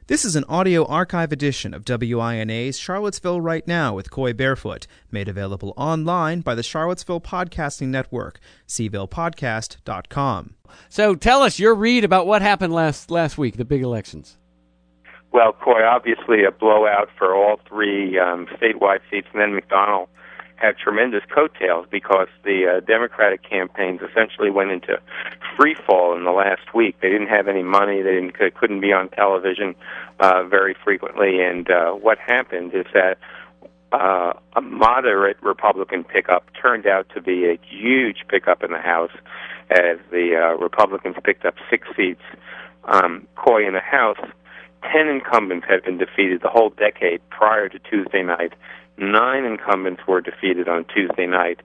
This is an audio archive edition of WINA's Charlottesville Right Now with Coy Barefoot, made available online by the Charlottesville Podcasting Network, cvillePodcast.com. So tell us your read about what happened last week, the big elections. Well, Coy, obviously a blowout for all three statewide seats, and then McDonnell had tremendous coattails because the Democratic campaigns essentially went into free fall in the last week. They didn't have any money. They couldn't be on television very frequently. And what happened is that a moderate Republican pickup turned out to be a huge pickup in the House as the Republicans picked up 6 seats. Coy, in the House, 10 incumbents had been defeated the whole decade prior to Tuesday night. 9 incumbents were defeated on Tuesday night,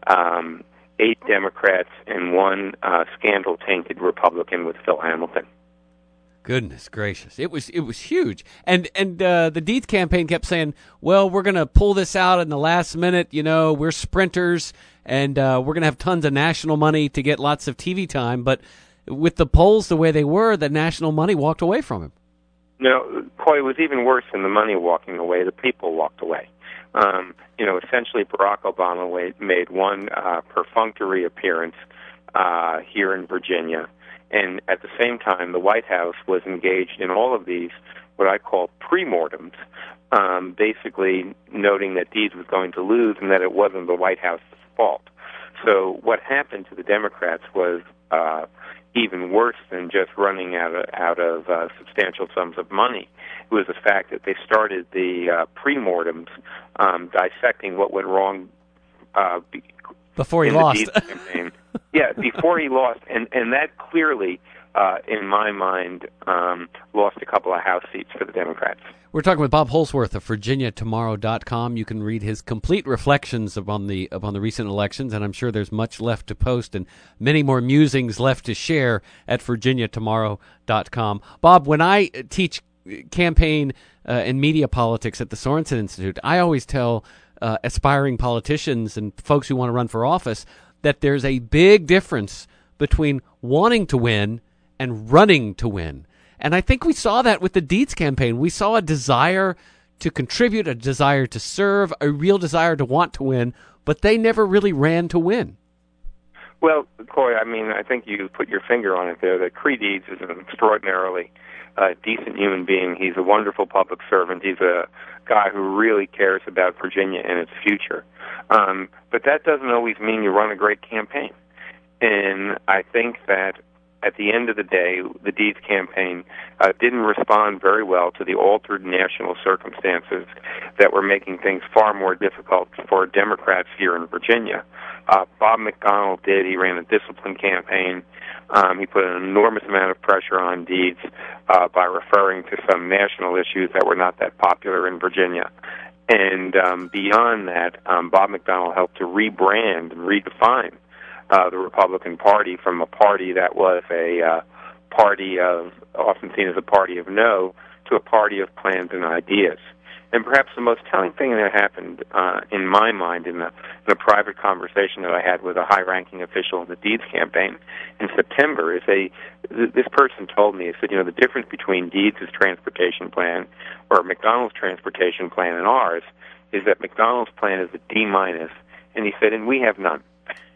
8 Democrats and 1 scandal-tainted Republican with Phil Hamilton. Goodness gracious. It was huge. And the Deeds campaign kept saying, well, we're going to pull this out in the last minute. You know, we're sprinters, and we're going to have tons of national money to get lots of TV time. But with the polls the way they were, the national money walked away from him. No, Coy, it was even worse than the money walking away. The people walked away. Essentially Barack Obama made one perfunctory appearance here in Virginia. And at the same time, the White House was engaged in all of these, what I call pre-mortems, basically noting that Deeds was going to lose and that it wasn't the White House's fault. So what happened to the Democrats was even worse than just running out of substantial sums of money. It was the fact that they started the pre-mortems dissecting what went wrong before he lost. Yeah, before he lost, and that clearly, in my mind, lost a couple of House seats for the Democrats. We're talking with Bob Holsworth of VirginiaTomorrow.com. You can read his complete reflections upon the recent elections, and I'm sure there's much left to post and many more musings left to share at VirginiaTomorrow.com. Bob, when I teach campaign and media politics at the Sorensen Institute, I always tell aspiring politicians and folks who want to run for office that there's a big difference between wanting to win and running to win. And I think we saw that with the Deeds campaign. We saw a desire to contribute, a desire to serve, a real desire to want to win, but they never really ran to win. Well, Coy, I think you put your finger on it there, that Creed Deeds is an extraordinarily decent human being. He's a wonderful public servant. He's a guy who really cares about Virginia and its future. But that doesn't always mean you run a great campaign. And I think that at the end of the day, the Deeds campaign didn't respond very well to the altered national circumstances that were making things far more difficult for Democrats here in Virginia. Bob McDonnell did. He ran a disciplined campaign. He put an enormous amount of pressure on Deeds by referring to some national issues that were not that popular in Virginia. And beyond that, Bob McDonnell helped to rebrand and redefine the Republican Party from a party that was a party of, often seen as a party of no, to a party of plans and ideas. And perhaps the most telling thing that happened, in my mind, in a private conversation that I had with a high-ranking official in the Deeds campaign in September, is this person told me, he said, the difference between Deeds' transportation plan or McDonnell's transportation plan and ours is that McDonnell's plan is a D-, and he said, and we have none.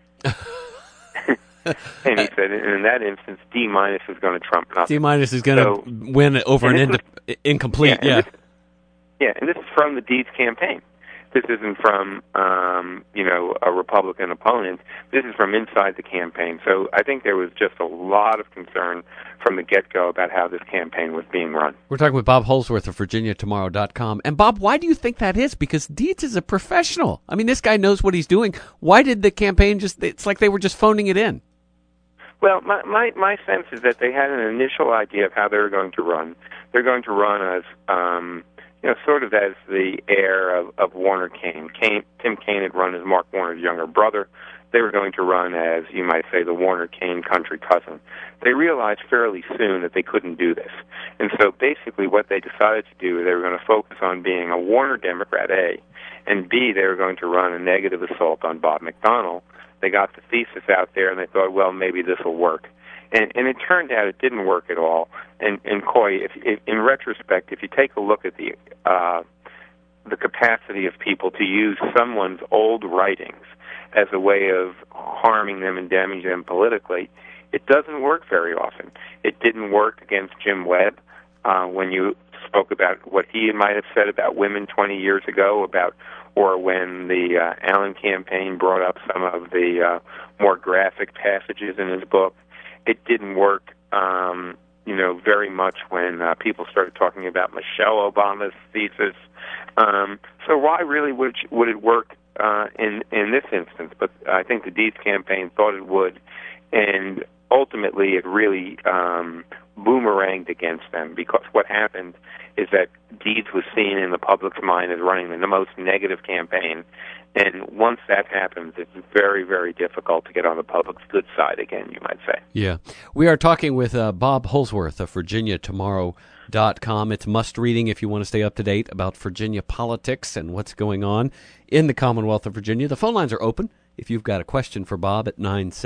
And he said, in that instance, D- is going to trump nothing. D- is going to win over an incomplete, yeah. And this is from the Deeds campaign. This isn't from, a Republican opponent. This is from inside the campaign. So I think there was just a lot of concern from the get-go about how this campaign was being run. We're talking with Bob Holsworth of VirginiaTomorrow.com. And Bob, why do you think that is? Because Deeds is a professional. I mean, this guy knows what he's doing. Why did the campaign it's like they were just phoning it in? Well, my sense is that they had an initial idea of how they were going to run. They're going to run as, sort of as the heir of Warner Cain. Tim Kaine had run as Mark Warner's younger brother. They were going to run as, you might say, the Warner Cain country cousin. They realized fairly soon that they couldn't do this. And so basically what they decided to do, they were going to focus on being a Warner Democrat, A, and B, they were going to run a negative assault on Bob McDonnell. They got the thesis out there, and they thought, well, maybe this will work. And it turned out it didn't work at all. And Coy, if in retrospect, if you take a look at the capacity of people to use someone's old writings as a way of harming them and damaging them politically, it doesn't work very often. It didn't work against Jim Webb when you spoke about what he might have said about women 20 years ago, or when the Allen campaign brought up some of the more graphic passages in his book. It didn't work, very much when people started talking about Michelle Obama's thesis. So why really would it work in this instance? But I think the Deeds campaign thought it would, and ultimately it really boomeranged against them, because what happened is that Deeds was seen in the public's mind as running the most negative campaign, and once that happens, it's very, very difficult to get on the public's good side again, you might say. Yeah. We are talking with Bob Holsworth of VirginiaTomorrow.com. It's must-reading if you want to stay up to date about Virginia politics and what's going on in the Commonwealth of Virginia. The phone lines are open if you've got a question for Bob at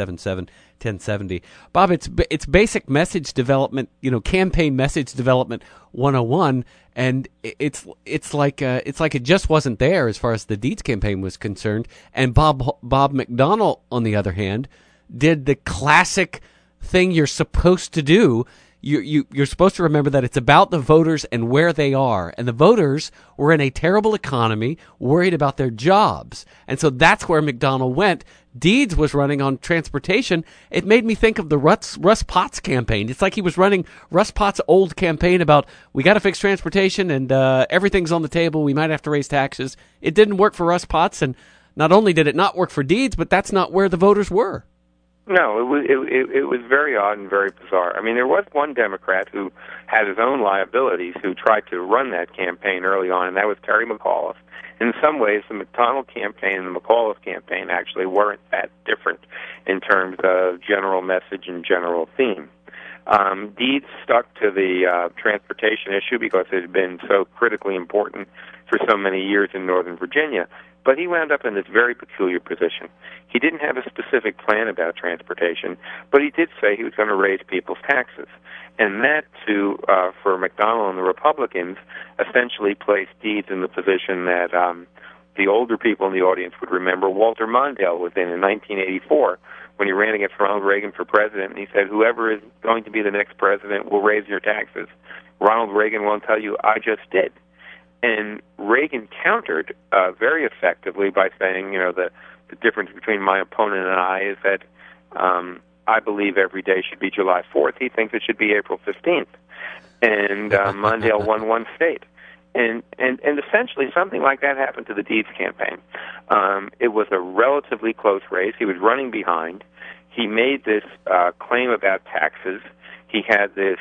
977-1070. Bob, it's basic message development, campaign message development 101, and it's like it just wasn't there as far as the Deeds campaign was concerned. And Bob McDonnell, on the other hand, did the classic thing you're supposed to do. You're supposed to remember that it's about the voters and where they are. And the voters were in a terrible economy, worried about their jobs. And so that's where McDonnell went. Deeds was running on transportation. It made me think of the Russ Potts campaign. It's like he was running Russ Potts' old campaign about, we got to fix transportation and everything's on the table. We might have to raise taxes. It didn't work for Russ Potts. And not only did it not work for Deeds, but that's not where the voters were. No, it was very odd and very bizarre. I mean, there was one Democrat who had his own liabilities who tried to run that campaign early on, and that was Terry McAuliffe. In some ways, the McDonnell campaign and the McAuliffe campaign actually weren't that different in terms of general message and general theme. Deeds stuck to the transportation issue because it had been so critically important for so many years in Northern Virginia. But he wound up in this very peculiar position. He didn't have a specific plan about transportation, but he did say he was going to raise people's taxes. And that, too, for McDonnell and the Republicans, essentially placed Deeds in the position that the older people in the audience would remember Walter Mondale was in 1984 when he ran against Ronald Reagan for president, and he said, whoever is going to be the next president will raise your taxes. Ronald Reagan won't tell you, I just did. And Reagan countered very effectively by saying, the difference between my opponent and I is that I believe every day should be July 4th. He thinks it should be April 15th. And Mondale won one state. And essentially something like that happened to the Deeds campaign. It was a relatively close race. He was running behind. He made this claim about taxes. He had this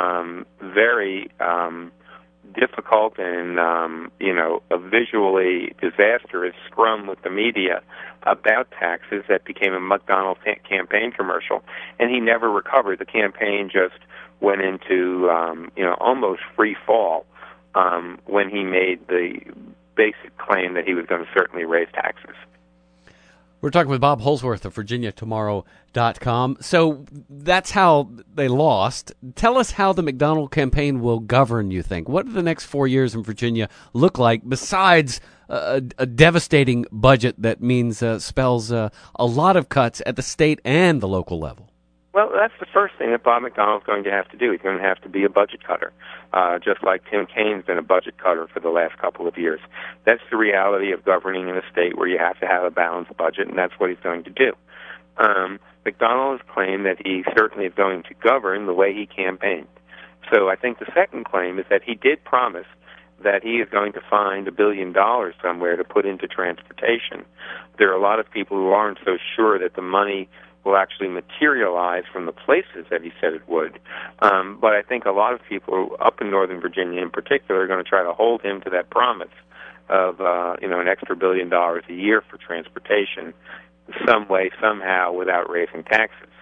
very difficult and a visually disastrous scrum with the media about taxes that became a McDonnell campaign commercial, and he never recovered. The campaign just went into almost free fall when he made the basic claim that he was going to certainly raise taxes. We're talking with Bob Holsworth of VirginiaTomorrow.com. So that's how they lost. Tell us how the McDonnell campaign will govern, you think. What do the next 4 years in Virginia look like besides a devastating budget that means spells a lot of cuts at the state and the local level? Well, that's the first thing that Bob McDonnell is going to have to do. He's going to have to be a budget cutter, just like Tim Kaine's been a budget cutter for the last couple of years. That's the reality of governing in a state where you have to have a balanced budget, and that's what he's going to do. McDonnell has claimed that he certainly is going to govern the way he campaigned. So I think the second claim is that he did promise that he is going to find $1 billion somewhere to put into transportation. There are a lot of people who aren't so sure that the money will actually materialize from the places that he said it would. But I think a lot of people up in Northern Virginia in particular are going to try to hold him to that promise of an extra $1 billion a year for transportation some way, somehow, without raising taxes.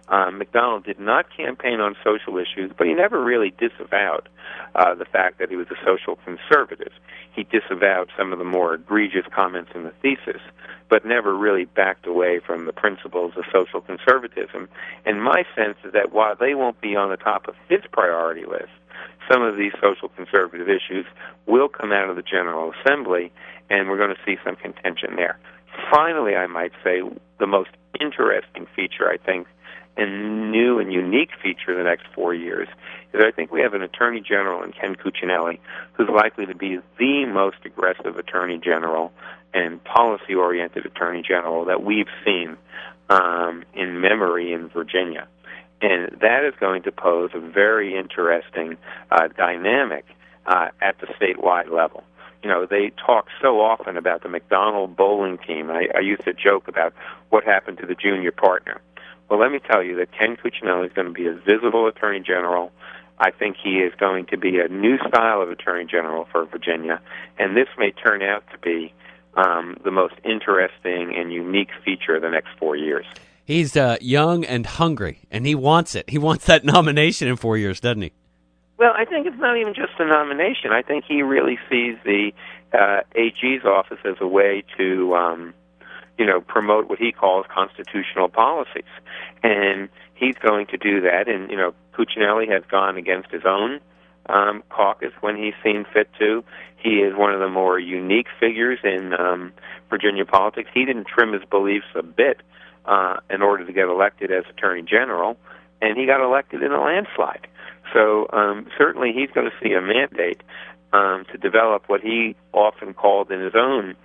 McDonnell did not campaign on social issues, but he never really disavowed the fact that he was a social conservative. He disavowed some of the more egregious comments in the thesis, but never really backed away from the principles of social conservatism. And my sense is that while they won't be on the top of his priority list, some of these social conservative issues will come out of the General Assembly, and we're going to see some contention there. Finally, I might say the most interesting feature, I think, and new and unique feature in the next 4 years is I think we have an Attorney General in Ken Cuccinelli who's likely to be the most aggressive Attorney General and policy-oriented Attorney General that we've seen in memory in Virginia. And that is going to pose a very interesting dynamic at the statewide level. You know, they talk so often about the McDonald bowling team. I used to joke about what happened to the junior partner. Well, let me tell you that Ken Cuccinelli is going to be a visible Attorney General. I think he is going to be a new style of Attorney General for Virginia, and this may turn out to be the most interesting and unique feature of the next 4 years. He's young and hungry, and he wants it. He wants that nomination in 4 years, doesn't he? Well, I think it's not even just a nomination. I think he really sees the AG's office as a way to promote what he calls constitutional policies. And he's going to do that. And, Cuccinelli has gone against his own caucus when he's seen fit to. He is one of the more unique figures in Virginia politics. He didn't trim his beliefs a bit in order to get elected as Attorney General, and he got elected in a landslide. So certainly he's going to see a mandate to develop what he often called in his own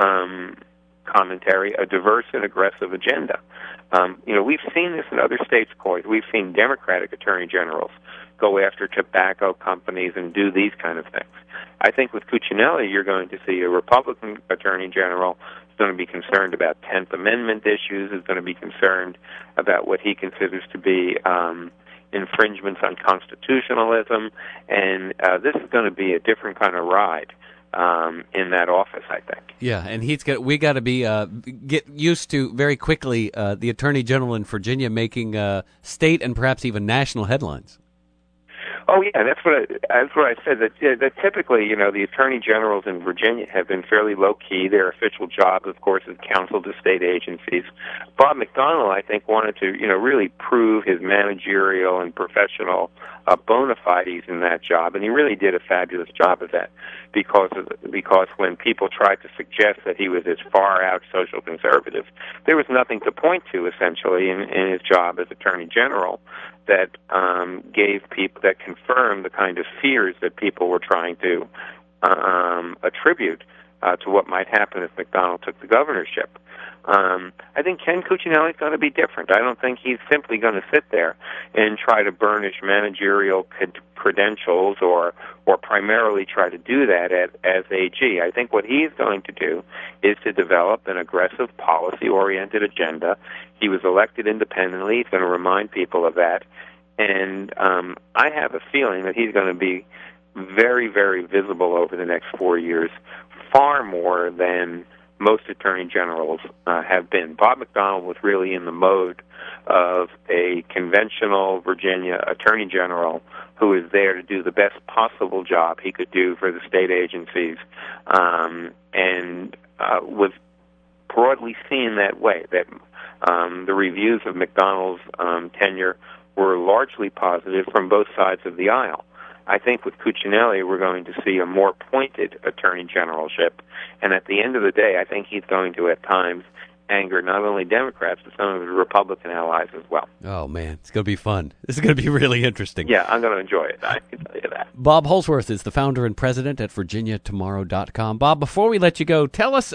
commentary a diverse and aggressive agenda. We've seen this in other states' courts. We've seen Democratic attorney generals go after tobacco companies and do these kind of things. I think with Cuccinelli, you're going to see a Republican attorney general who's going to be concerned about 10th Amendment issues, is going to be concerned about what he considers to be infringements on constitutionalism, and this is going to be a different kind of ride in that office, I think. Yeah, and we got to be get used to very quickly the Attorney General in Virginia making state and perhaps even national headlines. Oh yeah, that's what I said. That typically, the attorney generals in Virginia have been fairly low key. Their official job, of course, is counsel to state agencies. Bob McDonnell, I think, wanted to really prove his managerial and professional bona fides in that job, and he really did a fabulous job of that. Because when people tried to suggest that he was this far out social conservative, there was nothing to point to essentially in his job as attorney general that that confirmed the kind of fears that people were trying to attribute to what might happen if McDonnell took the governorship. I think Ken Cuccinelli is going to be different. I don't think he's simply going to sit there and try to burnish managerial credentials or primarily try to do that as AG. I think what he's going to do is to develop an aggressive policy-oriented agenda. He was elected independently. He's going to remind people of that. And I have a feeling that he's going to be very, very visible over the next 4 years, far more than most attorney generals have been. Bob McDonnell was really in the mode of a conventional Virginia attorney general who is there to do the best possible job he could do for the state agencies, and was broadly seen that way, that the reviews of McDonnell's tenure were largely positive from both sides of the aisle. I think with Cuccinelli, we're going to see a more pointed attorney generalship, and at the end of the day, I think he's going to, at times, anger not only Democrats, but some of his Republican allies as well. Oh, man, it's going to be fun. This is going to be really interesting. Yeah, I'm going to enjoy it. I can tell you that. Bob Holsworth is the founder and president at VirginiaTomorrow.com. Bob, before we let you go, tell us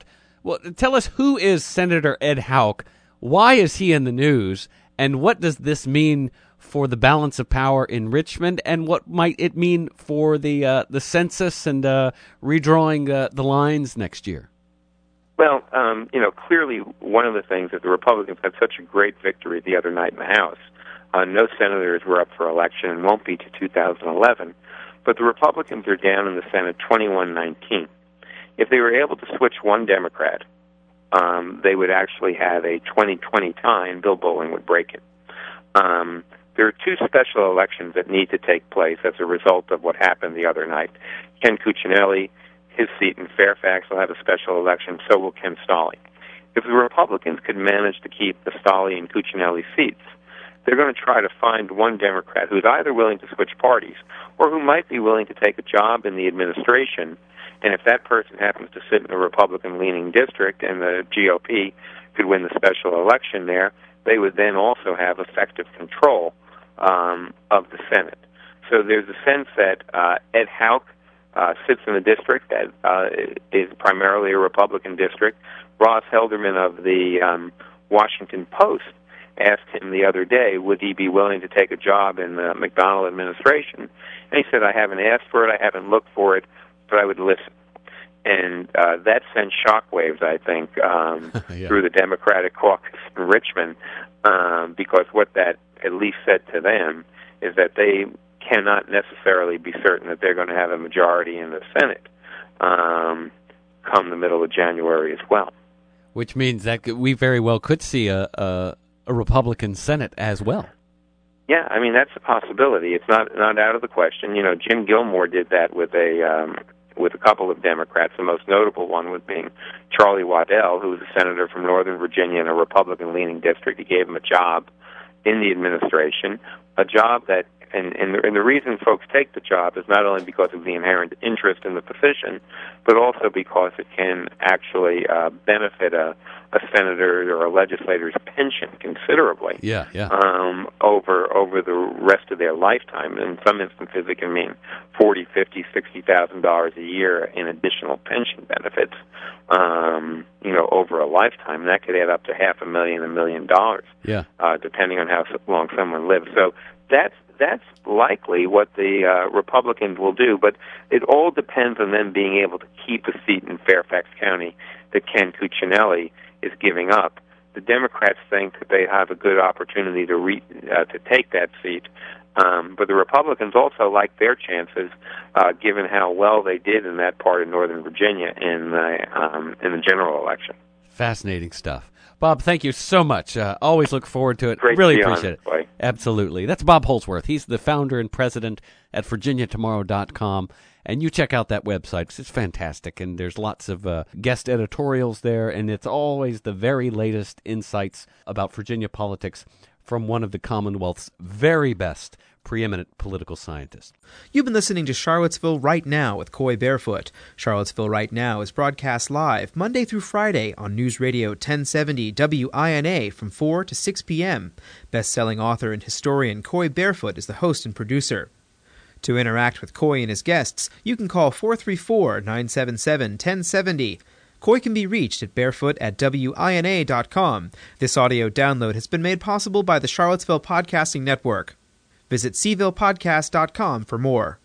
who is Senator Ed Houck, why is he in the news, and what does this mean for the balance of power in Richmond, and what might it mean for the census and redrawing the lines next year? Well, clearly one of the things that the Republicans had such a great victory the other night in the House. No senators were up for election and won't be to 2011, but the Republicans are down in the Senate 21-19. If they were able to switch one Democrat, they would actually have a 20-20 tie, and Bill Bolling would break it. There are two special elections that need to take place as a result of what happened the other night. Ken Cuccinelli, his seat in Fairfax, will have a special election, so will Ken Stolley. If the Republicans could manage to keep the Stolley and Cuccinelli seats, they're going to try to find one Democrat who's either willing to switch parties or who might be willing to take a job in the administration. And if that person happens to sit in a Republican-leaning district and the GOP could win the special election there, they would then also have effective control of the Senate. So there's a sense that Ed Houck sits in a district that is primarily a Republican district. Ross Helderman of the Washington Post asked him the other day, would he be willing to take a job in the McDonnell administration? And he said, I haven't asked for it, I haven't looked for it, but I would listen. And that sent shockwaves, I think, through the Democratic caucus in Richmond, because what that at least said to them is that they cannot necessarily be certain that they're going to have a majority in the Senate come the middle of January as well. Which means that we very well could see a Republican Senate as well. Yeah, I mean, that's a possibility. It's not out of the question. You know, Jim Gilmore did that with a couple of Democrats. The most notable one was being Charlie Waddell, who was a senator from Northern Virginia in a Republican-leaning district. He gave him a job in the administration, a job that, and the reason folks take the job is not only because of the inherent interest in the position, but also because it can actually benefit a senator or a legislator's pension considerably. Over the rest of their lifetime. In some instances, it can mean $40,000, $50,000, $60,000 a year in additional pension benefits. Over a lifetime, and that could add up to $500,000, $1 million, depending on how long someone lives. So that's likely what the Republicans will do, but it all depends on them being able to keep a seat in Fairfax County that Ken Cuccinelli is giving up. The Democrats think that they have a good opportunity to take that seat, but the Republicans also like their chances, given how well they did in that part of Northern Virginia in the general election. Fascinating stuff. Bob, thank you so much. Always look forward to it. Great really to be appreciate on, it. Absolutely. That's Bob Holsworth. He's the founder and president at VirginiaTomorrow.com. And you check out that website because it's fantastic. And there's lots of guest editorials there. And it's always the very latest insights about Virginia politics from one of the Commonwealth's very best preeminent political scientists. You've been listening to Charlottesville Right Now with Coy Barefoot. Charlottesville Right Now is broadcast live Monday through Friday on News Radio 1070 WINA from 4 to 6 p.m. Best-selling author and historian Coy Barefoot is the host and producer. To interact with Coy and his guests, you can call 434-977-1070. Coy can be reached at barefoot@wina.com. This audio download has been made possible by the Charlottesville Podcasting Network. Visit cvillepodcast.com for more.